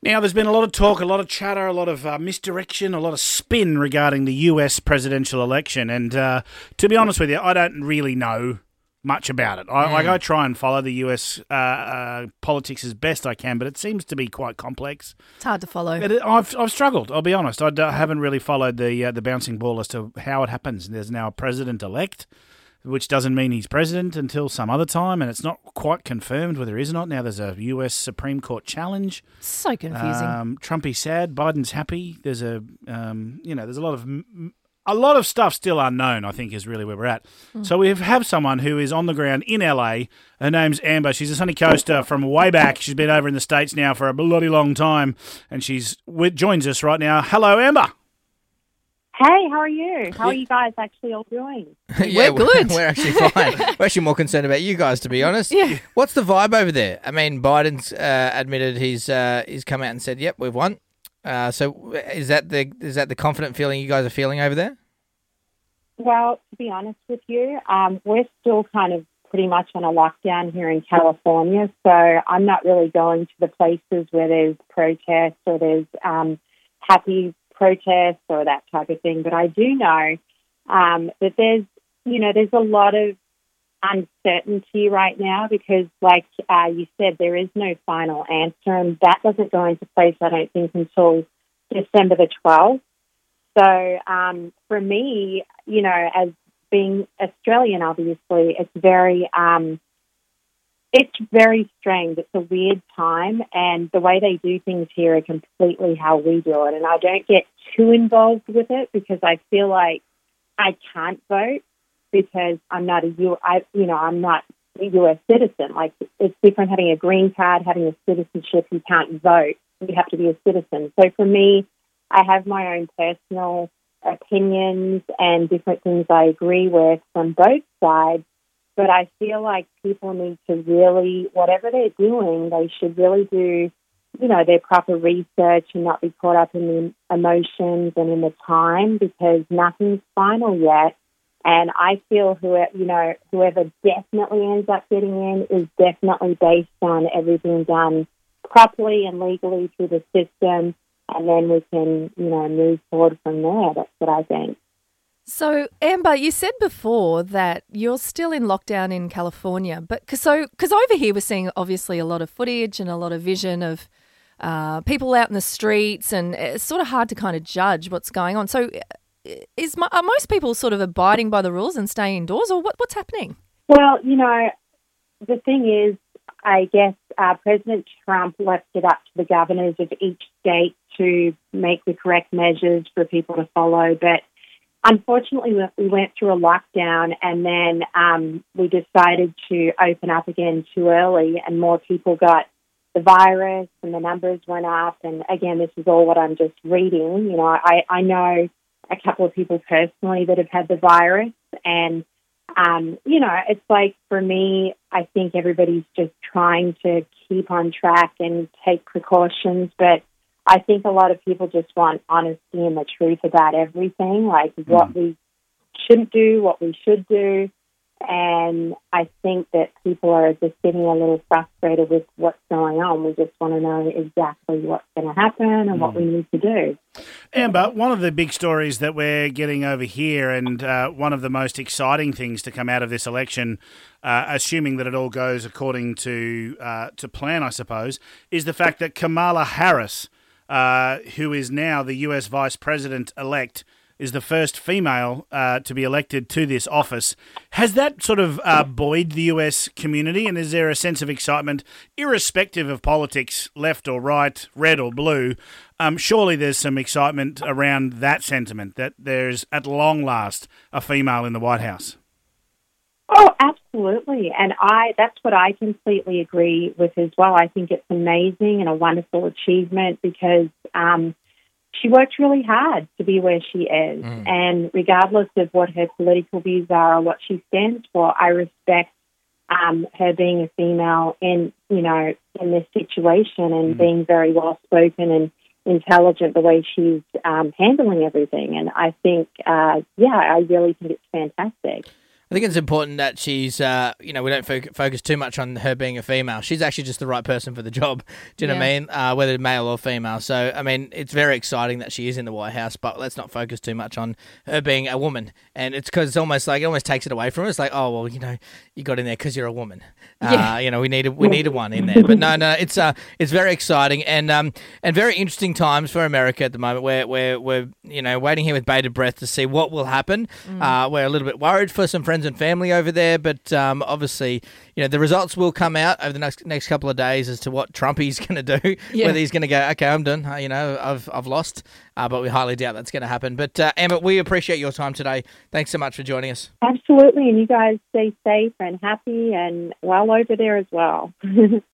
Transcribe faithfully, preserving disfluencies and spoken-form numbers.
Now, there's been a lot of talk, a lot of chatter, a lot of uh, misdirection, a lot of spin regarding the U S presidential election. And uh, to be honest with you, I don't really know much about it. I, Mm. like, I try and follow the U S uh, uh, politics as best I can, but it seems to be quite complex. It's hard to follow. It, I've I've struggled, I'll be honest. I d- haven't really followed the uh, the bouncing ball as to how it happens. There's now a president-elect, which doesn't mean he's president until some other time, and it's not quite confirmed whether he is or not. Now there's a U S Supreme Court challenge. So confusing. Um, Trumpy's sad, Biden's happy. There's a, um, you know, there's a lot of a lot of stuff still unknown, I think, is really where we're at. Mm. So we have someone who is on the ground in L A. Her name's Amber. She's a Sunny Coaster from way back. She's been over in the States now for a bloody long time, and she's joins us right now. Hello, Amber. Hey, how are you? How are you guys actually all doing? yeah, We're good. We're actually fine. We're actually more concerned about you guys, to be honest. Yeah. What's the vibe over there? I mean, Biden's uh, admitted he's uh, he's come out and said, "Yep, we've won." Uh, so, is that the is that the confident feeling you guys are feeling over there? Well, to be honest with you, um, we're still kind of pretty much on a lockdown here in California, so I'm not really going to the places where there's protests or there's um, happy protests or that type of thing. But I do know um, that there's, you know, there's a lot of uncertainty right now because, like uh, you said, there is no final answer, and that doesn't go into place, I don't think, until December the twelfth. So um, for me, you know, as being Australian, obviously, it's very, um, it's very strange. It's a weird time, and the way they do things here are completely how we do it. And I don't get too involved with it because I feel like I can't vote because I'm not a U. I, you know, I'm not a U S citizen. Like, it's different having a green card, having a citizenship. You can't vote. You have to be a citizen. So for me, I have my own personal opinions and different things I agree with from both sides, but I feel like people need to really, whatever they're doing, they should really do, you know, their proper research and not be caught up in the emotions and in the time because nothing's final yet. And I feel whoever, you know, whoever definitely ends up getting in is definitely based on everything done properly and legally through the system. And then we can, you know, move forward from there. That's what I think. So, Amber, you said before that you're still in lockdown in California, but cause, so because over here we're seeing obviously a lot of footage and a lot of vision of uh, people out in the streets, and it's sort of hard to kind of judge what's going on. So, is are most people sort of abiding by the rules and staying indoors, or what, what's happening? Well, you know, the thing is, I guess uh, President Trump left it up to the governors of each state to make the correct measures for people to follow. But unfortunately, we went through a lockdown and then um, we decided to open up again too early and more people got the virus and the numbers went up. And again, this is all what I'm just reading. You know, I, I know a couple of people personally that have had the virus and Um, you know, it's like for me, I think everybody's just trying to keep on track and take precautions. But I think a lot of people just want honesty and the truth about everything, like mm. what we shouldn't do, what we should do. And I think that people are just getting a little frustrated with what's going on. We just want to know exactly what's going to happen and mm. what we need to do. Amber, one of the big stories that we're getting over here and uh, one of the most exciting things to come out of this election, uh, assuming that it all goes according to uh, to plan, I suppose, is the fact that Kamala Harris, uh, who is now the U S Vice President-elect, is the first female uh, to be elected to this office. Has that sort of uh, buoyed the U S community, and is there a sense of excitement, irrespective of politics, left or right, red or blue? Um, surely there's some excitement around that sentiment, that there's, at long last, a female in the White House. Oh, absolutely. And I that's what I completely agree with as well. I think it's amazing and a wonderful achievement because um, she worked really hard to be where she is. Mm. And regardless of what her political views are or what she stands for, I respect um, her being a female in, you know, in this situation and mm. being very well-spoken and intelligent the way she's um, handling everything. And I think, uh, yeah, I really think it's fantastic. I think it's important that she's, uh, you know, we don't fo- focus too much on her being a female. She's actually just the right person for the job. Do you know Yeah. what I mean? Uh, whether male or female. So, I mean, it's very exciting that she is in the White House, but let's not focus too much on her being a woman. And it's because it's almost like, it almost takes it away from her. It's like, oh, well, you know, you got in there because you're a woman. Yeah. Uh, you know, we needed we needed one in there. But no, no, it's uh, it's very exciting and um, and very interesting times for America at the moment. We're, we're, we're you know, waiting here with bated breath to see what will happen. Mm. Uh, we're a little bit worried for some friends and family over there, but um, obviously, you know, the results will come out over the next next couple of days as to what Trumpy's going to do. Yeah. Whether he's going to go, okay, I'm done. Uh, you know, I've I've lost, uh, but we highly doubt that's going to happen. But uh, Emma, we appreciate your time today. Thanks so much for joining us. Absolutely, and you guys stay safe and happy and well over there as well.